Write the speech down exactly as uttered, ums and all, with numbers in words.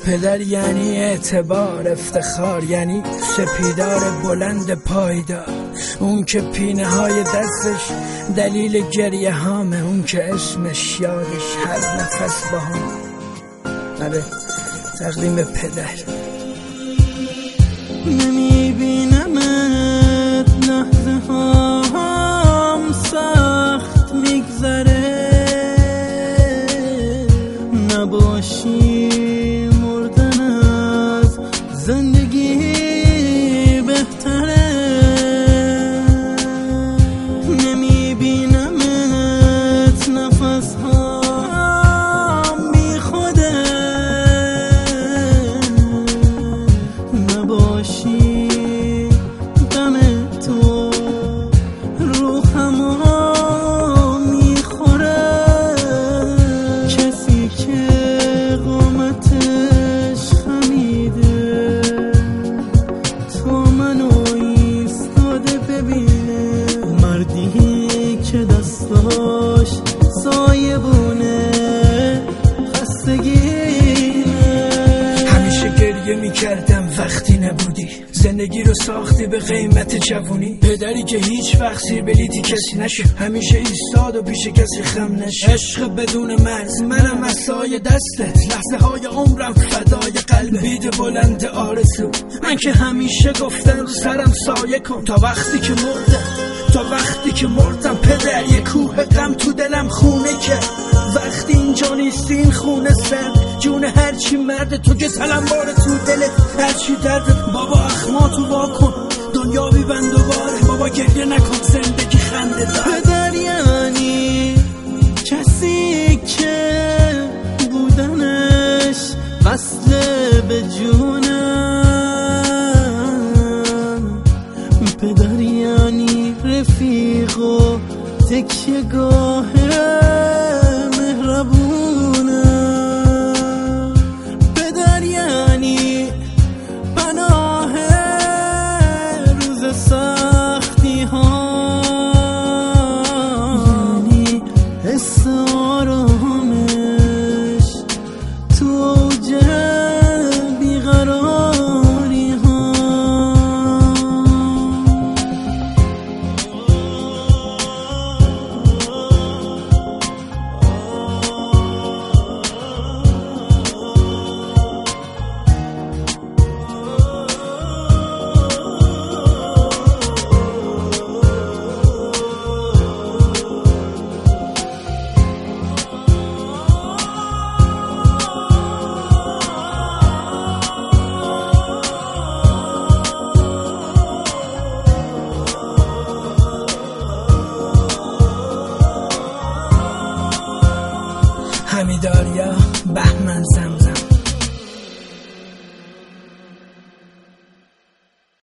پدر یعنی اعتبار، افتخار یعنی سپیدار بلند پایدار، اون که پینه های دستش دلیل گریه هامه، اون که اسمش یادش هر نفس با هم. آره تقدیم پدر. نمیبینمت لحظه هام سخت میگذره، نباشی مردن از زندگی بهتره. نمیبینمت نفس هام بی خوده، نباشی دم تو روحم ها میخوره. کسی که قامتش خمیده تا منو ایستاده ببینه، مردی که دستاش سایه بونه خستگینه. همیشه گریه میکردم وقتی نبودی، زندگی رو ساختی به قیمت جوونی. پدری که هیچ وقت زیر بلیتی کسی نشه، همیشه ایستاد و پیش کسی خم نشه. عشق بدون مرز، منم عصای دستت، لحظه های عمرم فدای قلب بید بلند آرزو. من که همیشه گفتم رو سرم سایه کن تا وقتی که مردم، تا وقتی که مردم. پدر یه کوه غم تو دلم خونه که وقتی اینجا نیستی این خونه سرد، جون هرچی مرد تو که تلمبار تو دلت، هرچی درد بابا اخما تو واکن، دنیا بیبند دوباره بابا گریه نکن، زندگی خنده دار. پدر یعنی کسی که بودنش وصله به جونم، پدر یعنی رفیق و تکیه گاه مهربونم، پدر یعنی پناه روز سختی ها، یعنی حس آرامش تو اوج بیقراری ها. همیداریا بهمن زمزم